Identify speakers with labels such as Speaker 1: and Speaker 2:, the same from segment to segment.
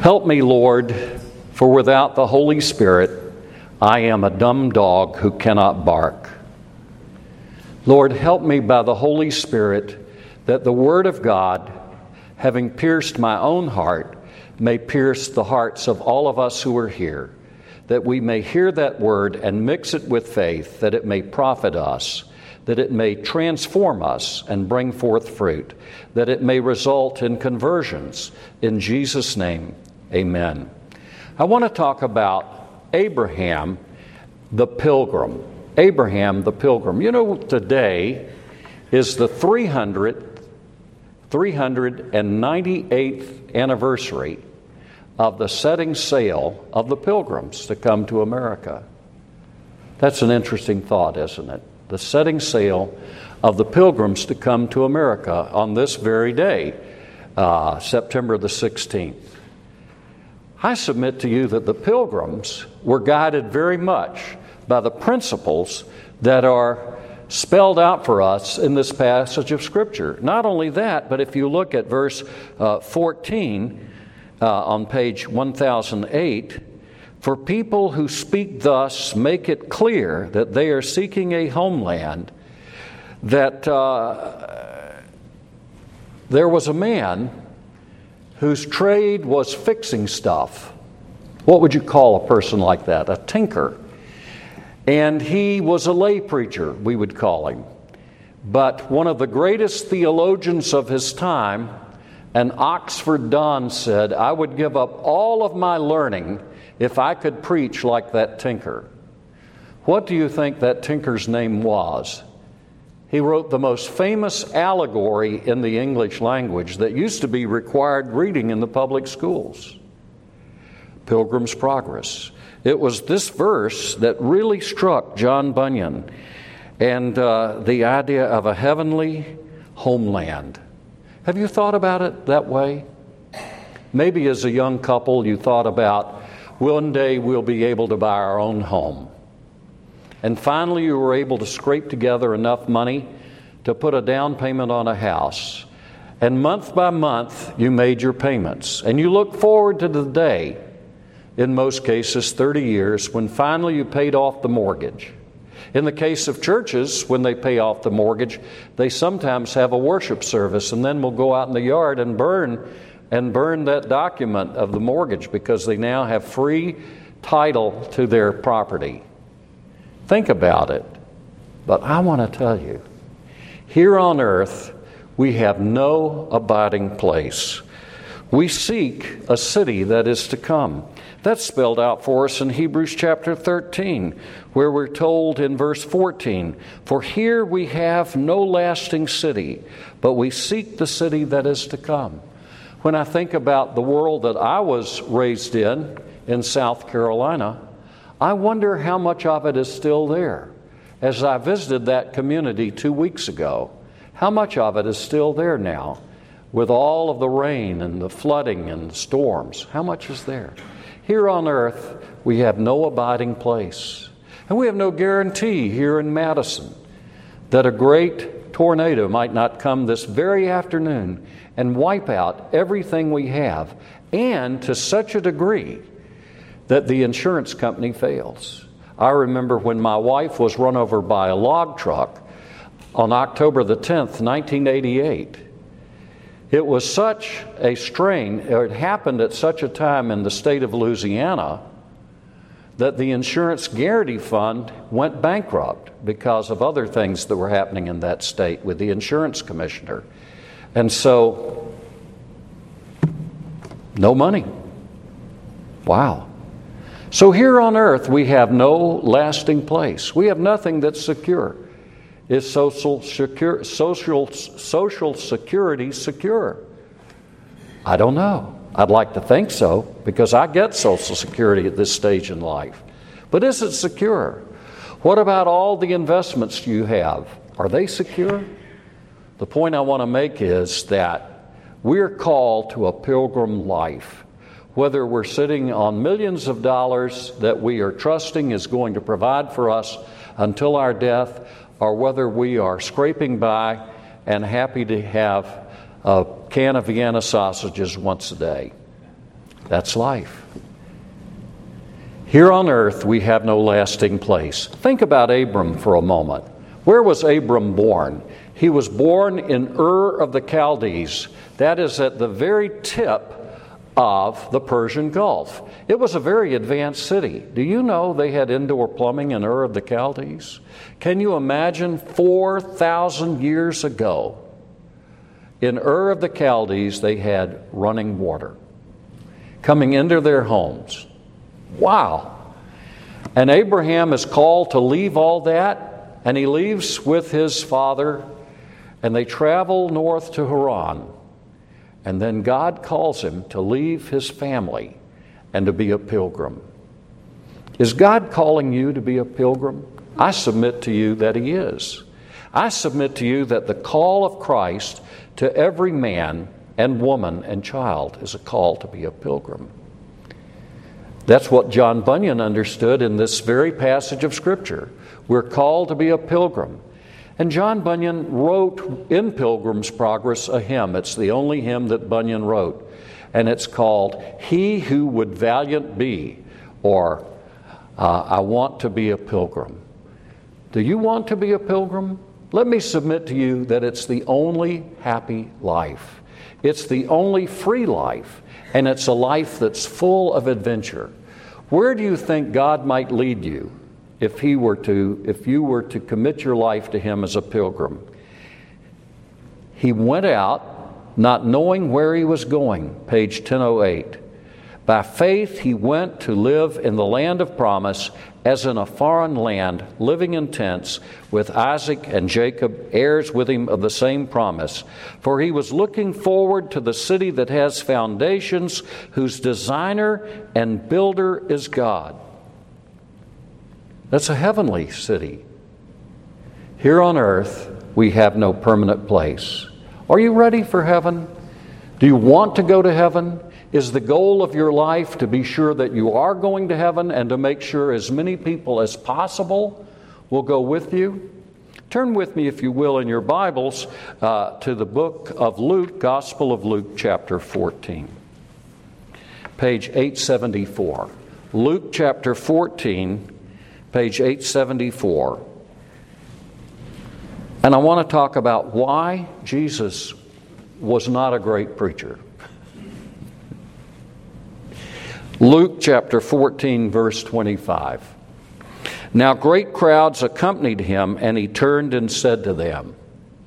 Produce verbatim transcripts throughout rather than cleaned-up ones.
Speaker 1: Help me, Lord, for without the Holy Spirit, I am a dumb dog who cannot bark. Lord, help me by the Holy Spirit that the Word of God, having pierced my own heart, may pierce the hearts of all of us who are here, that we may hear that Word and mix it with faith, that it may profit us, that it may transform us and bring forth fruit, that it may result in conversions. In Jesus' name, amen. I want to talk about Abraham the pilgrim. Abraham the pilgrim. You know, today is the three hundred, three hundred ninety-eighth anniversary of the setting sail of the Pilgrims to come to America. That's an interesting thought, isn't it? The setting sail of the Pilgrims to come to America on this very day, uh, September the sixteenth. I submit to you that the Pilgrims were guided very much by the principles that are spelled out for us in this passage of Scripture. Not only that, but if you look at verse uh, fourteen uh, on page one thousand eight, for people who speak thus make it clear that they are seeking a homeland, that uh, there was a man whose trade was fixing stuff. What would you call a person like that? A tinker. And he was a lay preacher, we would call him. But one of the greatest theologians of his time, an Oxford Don, said, I would give up all of my learning if I could preach like that tinker. What do you think that tinker's name was? He wrote the most famous allegory in the English language that used to be required reading in the public schools. Pilgrim's Progress. It was this verse that really struck John Bunyan, and uh, the idea of a heavenly homeland. Have you thought about it that way? Maybe as a young couple you thought about, one day we'll be able to buy our own home. And finally you were able to scrape together enough money to put a down payment on a house. And month by month you made your payments. And you look forward to the day, in most cases thirty years, when finally you paid off the mortgage. In the case of churches, when they pay off the mortgage, they sometimes have a worship service, and then will go out in the yard and burn and burn that document of the mortgage because they now have free title to their property. Think about it. But I want to tell you, here on earth, we have no abiding place. We seek a city that is to come. That's spelled out for us in Hebrews chapter thirteen, where we're told in verse fourteen, for here we have no lasting city, but we seek the city that is to come. When I think about the world that I was raised in, in South Carolina, I wonder how much of it is still there. As I visited that community two weeks ago, how much of it is still there now? With all of the rain and the flooding and the storms, how much is there? Here on earth, we have no abiding place. And we have no guarantee here in Madison that a great tornado might not come this very afternoon and wipe out everything we have, and to such a degree that the insurance company fails. I remember when my wife was run over by a log truck on October the tenth, nineteen eighty-eight. It was such a strain, it happened at such a time in the state of Louisiana that the insurance guarantee fund went bankrupt because of other things that were happening in that state with the insurance commissioner. And so, no money. Wow. So here on earth, we have no lasting place. We have nothing that's secure. Is social secure, social social security secure? I don't know. I'd like to think so, because I get Social Security at this stage in life. But is it secure? What about all the investments you have? Are they secure? The point I want to make is that we're called to a pilgrim life. Whether we're sitting on millions of dollars that we are trusting is going to provide for us until our death, or whether we are scraping by and happy to have a can of Vienna sausages once a day. That's life. Here on earth, we have no lasting place. Think about Abram for a moment. Where was Abram born? He was born in Ur of the Chaldees. That is at the very tip of the Persian Gulf. It was a very advanced city. Do you know they had indoor plumbing in Ur of the Chaldees? Can you imagine four thousand years ago, in Ur of the Chaldees, they had running water coming into their homes? Wow. And Abraham is called to leave all that, and he leaves with his father, and they travel north to Haran. And then God calls him to leave his family and to be a pilgrim. Is God calling you to be a pilgrim? I submit to you that He is. I submit to you that the call of Christ to every man and woman and child is a call to be a pilgrim. That's what John Bunyan understood in this very passage of Scripture. We're called to be a pilgrim. And John Bunyan wrote in Pilgrim's Progress a hymn. It's the only hymn that Bunyan wrote. And it's called, "He Who Would Valiant Be," or uh, "I Want to Be a Pilgrim." Do you want to be a pilgrim? Let me submit to you that it's the only happy life. It's the only free life. And it's a life that's full of adventure. Where do you think God might lead you if he were to, if you were to commit your life to Him as a pilgrim? He went out not knowing where he was going, page ten oh eight. By faith he went to live in the land of promise, as in a foreign land, living in tents with Isaac and Jacob, heirs with him of the same promise. For he was looking forward to the city that has foundations, whose designer and builder is God. That's a heavenly city. Here on earth, we have no permanent place. Are you ready for heaven? Do you want to go to heaven? Is the goal of your life to be sure that you are going to heaven and to make sure as many people as possible will go with you? Turn with me, if you will, in your Bibles uh, to the book of Luke, Gospel of Luke, chapter fourteen. Page eight seventy-four. Luke chapter fourteen, page eight seventy-four. And I want to talk about why Jesus was not a great preacher. Luke chapter fourteen, verse twenty-five. Now great crowds accompanied him, and he turned and said to them,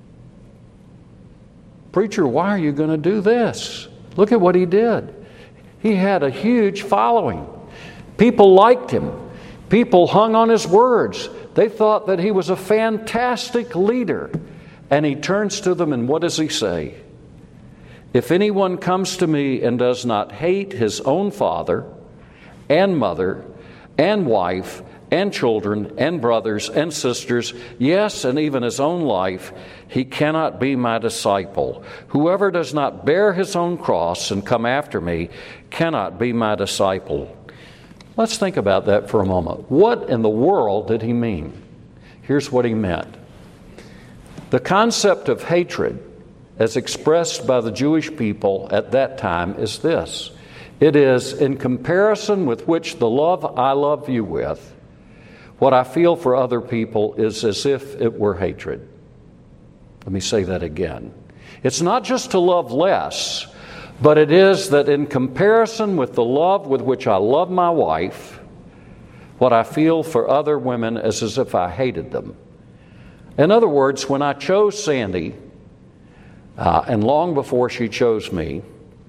Speaker 1: "Preacher, why are you going to do this? Look at what he did." He had a huge following. People liked him. People hung on his words. They thought that he was a fantastic leader. And he turns to them, and what does he say? "If anyone comes to me and does not hate his own father and mother and wife and children and brothers and sisters, yes, and even his own life, he cannot be my disciple. Whoever does not bear his own cross and come after me cannot be my disciple." Let's think about that for a moment. What in the world did he mean? Here's what he meant. The concept of hatred, as expressed by the Jewish people at that time, is this. It is, in comparison with which the love I love you with, what I feel for other people is as if it were hatred. Let me say that again. It's not just to love less, but it is that in comparison with the love with which I love my wife, what I feel for other women is as if I hated them. In other words, when I chose Sandy, Uh, and long before she chose me,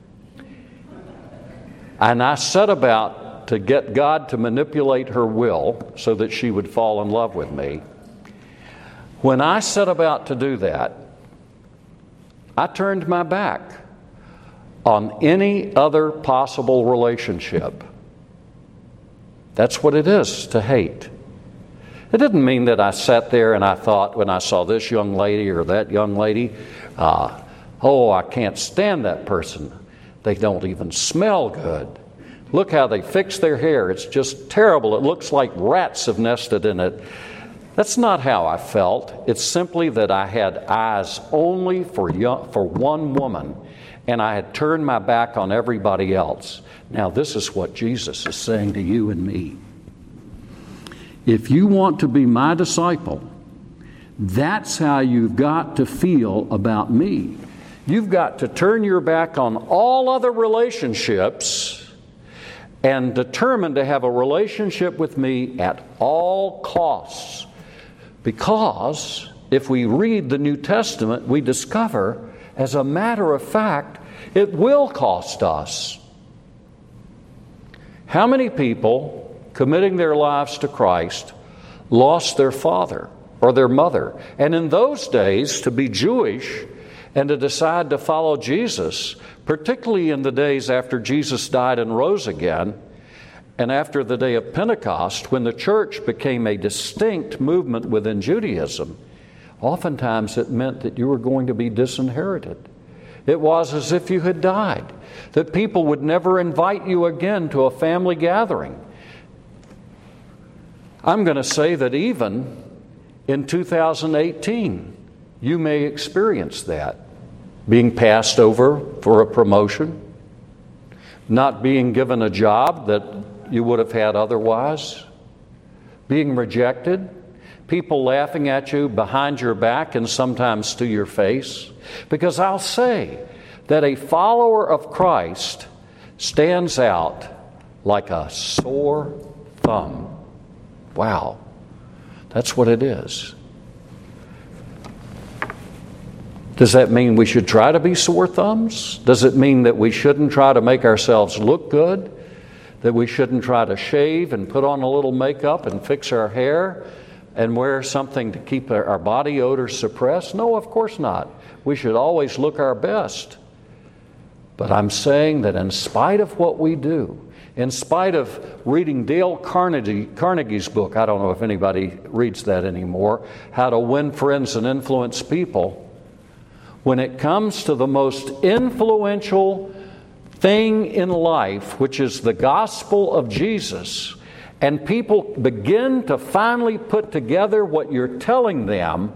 Speaker 1: and I set about to get God to manipulate her will so that she would fall in love with me, when I set about to do that, I turned my back on any other possible relationship. That's what it is to hate. It didn't mean that I sat there and I thought when I saw this young lady or that young lady, uh, oh, I can't stand that person. They don't even smell good. Look how they fix their hair. It's just terrible. It looks like rats have nested in it. That's not how I felt. It's simply that I had eyes only for young, for one woman. and I had turned my back on everybody else. Now, this is what Jesus is saying to you and me. If you want to be my disciple, that's how you've got to feel about me. You've got to turn your back on all other relationships and determine to have a relationship with me at all costs. Because if we read the New Testament, we discover, as a matter of fact, it will cost us. How many people committing their lives to Christ lost their father or their mother? And in those days, to be Jewish and to decide to follow Jesus, particularly in the days after Jesus died and rose again, and after the day of Pentecost, when the church became a distinct movement within Judaism, oftentimes it meant that you were going to be disinherited. It was as if you had died, that people would never invite you again to a family gathering. I'm going to say that even in two thousand eighteen, you may experience that. Being passed over for a promotion, not being given a job that you would have had otherwise, being rejected, people laughing at you behind your back and sometimes to your face. Because I'll say that a follower of Christ stands out like a sore thumb. Wow, that's what it is. Does that mean we should try to be sore thumbs? Does it mean that we shouldn't try to make ourselves look good? That we shouldn't try to shave and put on a little makeup and fix our hair and wear something to keep our body odor suppressed? No, of course not. We should always look our best. But I'm saying that in spite of what we do, in spite of reading Dale Carnegie, Carnegie's book, I don't know if anybody reads that anymore, How to Win Friends and Influence People, when it comes to the most influential thing in life, which is the gospel of Jesus, and people begin to finally put together what you're telling them,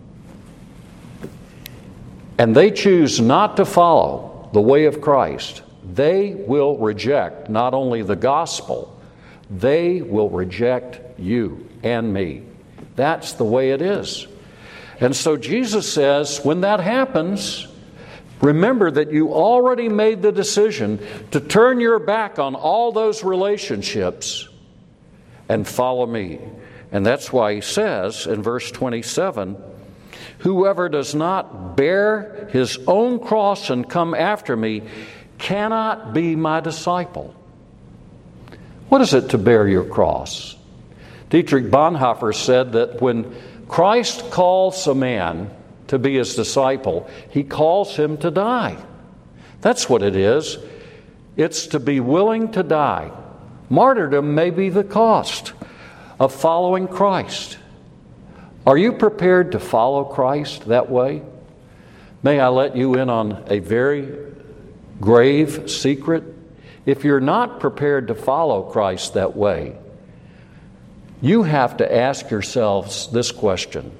Speaker 1: and they choose not to follow the way of Christ, they will reject not only the gospel, they will reject you and me. That's the way it is. And so Jesus says, when that happens, remember that you already made the decision to turn your back on all those relationships and follow me. And that's why he says in verse twenty-seven, whoever does not bear his own cross and come after me cannot be my disciple. What is it to bear your cross? Dietrich Bonhoeffer said that when Christ calls a man to be his disciple, he calls him to die. That's what it is. It's to be willing to die. Martyrdom may be the cost of following Christ. Are you prepared to follow Christ that way? May I let you in on a very grave secret? If you're not prepared to follow Christ that way, you have to ask yourselves this question: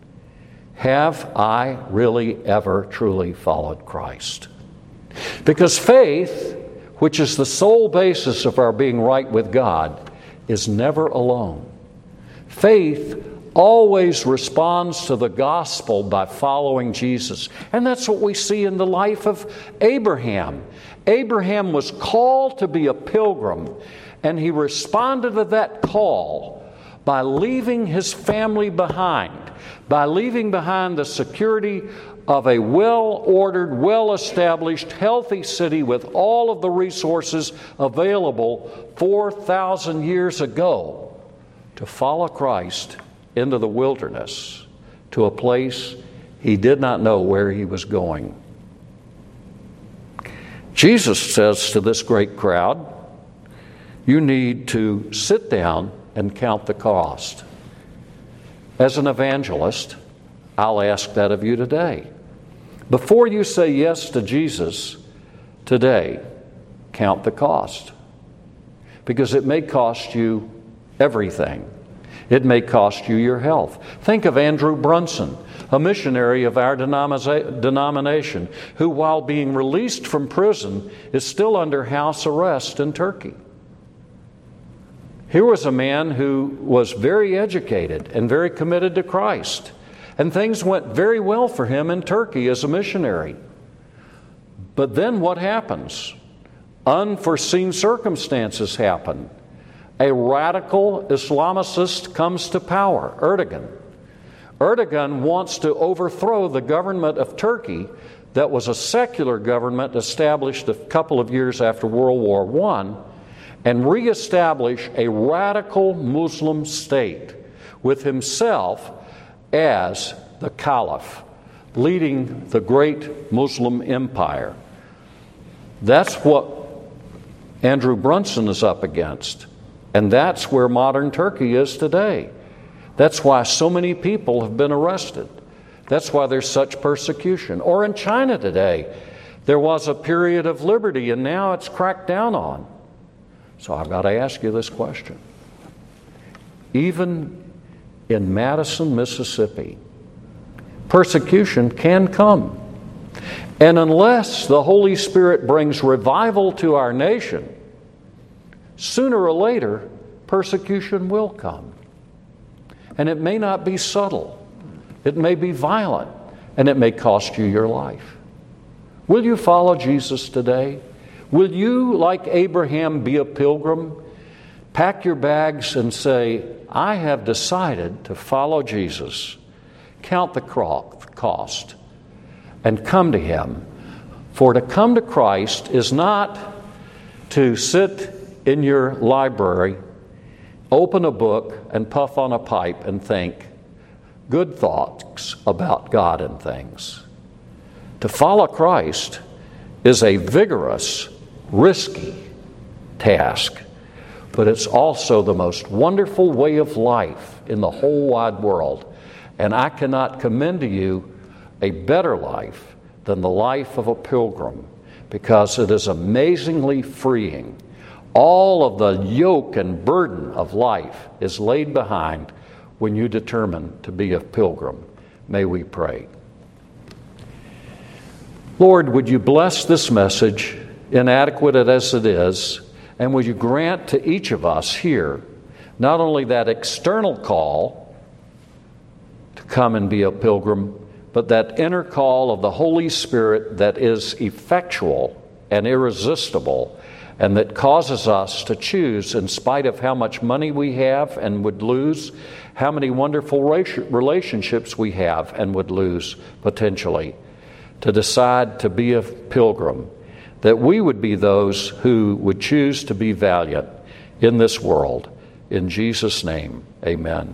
Speaker 1: have I really ever truly followed Christ? Because faith, which is the sole basis of our being right with God, is never alone. Faith always responds to the gospel by following Jesus. And that's what we see in the life of Abraham. Abraham was called to be a pilgrim, and he responded to that call by leaving his family behind, by leaving behind the security of a well-ordered, well-established, healthy city with all of the resources available four thousand years ago to follow Christ into the wilderness, to a place he did not know where he was going. Jesus says to this great crowd, you need to sit down and count the cost. As an evangelist, I'll ask that of you today. Before you say yes to Jesus today, count the cost. Because it may cost you everything. It may cost you your health. Think of Andrew Brunson, a missionary of our denomination, who, while being released from prison, is still under house arrest in Turkey. Here was a man who was very educated and very committed to Christ, and things went very well for him in Turkey as a missionary. But then what happens? Unforeseen circumstances happen. A radical Islamist comes to power, Erdogan. Erdogan wants to overthrow the government of Turkey that was a secular government established a couple of years after World War One, and reestablish a radical Muslim state with himself as the Caliph, leading the great Muslim empire. That's what Andrew Brunson is up against. And that's where modern Turkey is today. That's why so many people have been arrested. That's why there's such persecution. Or in China today, there was a period of liberty and now it's cracked down on. So I've got to ask you this question. Even in Madison, Mississippi, persecution can come. And unless the Holy Spirit brings revival to our nation, sooner or later, persecution will come. And it may not be subtle. It may be violent. And it may cost you your life. Will you follow Jesus today? Will you, like Abraham, be a pilgrim? Pack your bags and say, I have decided to follow Jesus. Count the cost and come to Him. For to come to Christ is not to sit in your library, open a book, and puff on a pipe and think good thoughts about God and things. To follow Christ is a vigorous, risky task, but it's also the most wonderful way of life in the whole wide world. And I cannot commend to you a better life than the life of a pilgrim, because it is amazingly freeing. All of the yoke and burden of life is laid behind when you determine to be a pilgrim. May we pray. Lord, would you bless this message, inadequate as it is, and would you grant to each of us here not only that external call to come and be a pilgrim, but that inner call of the Holy Spirit that is effectual and irresistible, and that causes us to choose, in spite of how much money we have and would lose, how many wonderful relationships we have and would lose potentially, to decide to be a pilgrim, that we would be those who would choose to be valiant in this world. In Jesus' name, amen.